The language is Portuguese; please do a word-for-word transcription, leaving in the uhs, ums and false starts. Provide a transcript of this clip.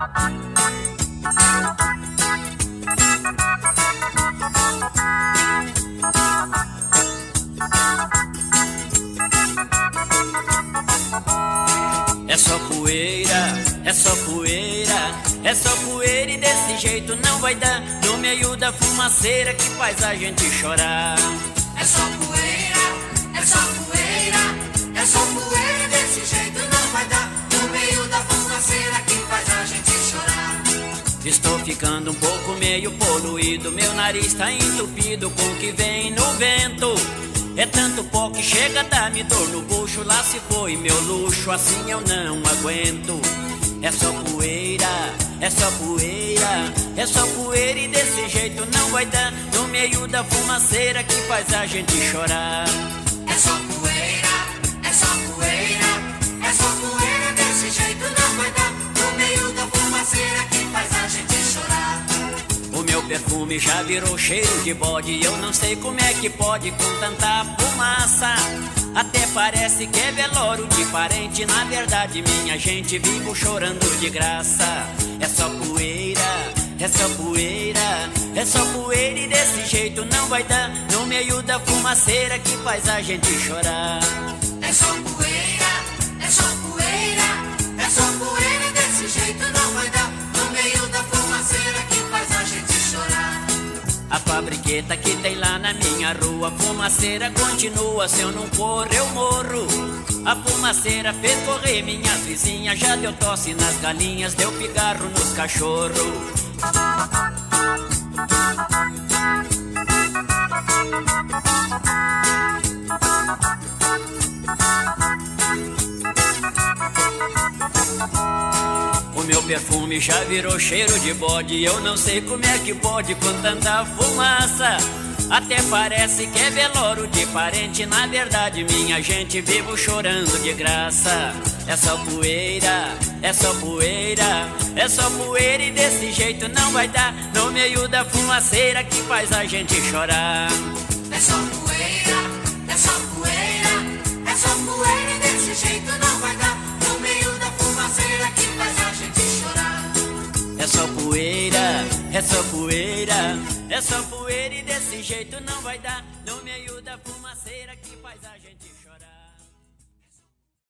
É só poeira, é só poeira, é só poeira e desse jeito não vai dar. No meio da fumaceira que faz a gente chorar. É só poeira, é só poeira, é só poeira e desse jeito não vai dar. No meio da fumaceira que faz a gente chorar. Estou ficando um pouco meio poluído, meu nariz tá entupido com o que vem no vento. É tanto pó que chega a dar-me dor no bucho. Lá se foi meu luxo, assim eu não aguento. É só poeira, é só poeira, é só poeira e desse jeito não vai dar. No meio da fumaceira que faz a gente chorar. É só poeira, é só poeira, é só poeira e desse jeito não vai dar. No meio da fumaceira que faz a gente chorar. O meu perfume já virou cheiro de bode e eu não sei como é que pode com tanta fumaça. Até parece que é velório de parente, na verdade minha gente vivo chorando de graça. É só poeira, é só poeira, é só poeira e desse jeito não vai dar. No meio da fumaceira que faz a gente chorar. É só poeira, é só poeira, é só poeira e desse jeito não vai dar. No meio da fumaceira que faz a gente chorar. A fabriqueta que tem lá na minha rua, fumaceira continua, se eu não for eu morro. A fumaceira fez correr minhas vizinhas, já deu tosse nas galinhas, deu pigarro nos cachorros. O meu perfume já virou cheiro de bode e eu não sei como é que pode com tanta fumaça. Até parece que é velório de parente, na verdade minha gente vivo chorando de graça. É só poeira, é só poeira, é só poeira e desse jeito não vai dar. No meio da fumaceira que faz a gente chorar. É só poeira, é só poeira, é só poeira e desse jeito não vai dar. No meio da fumaceira que faz a gente chorar. É só poeira, é só poeira, é só poeira e desse jeito não vai dar. No meio da fumaceira que faz a gente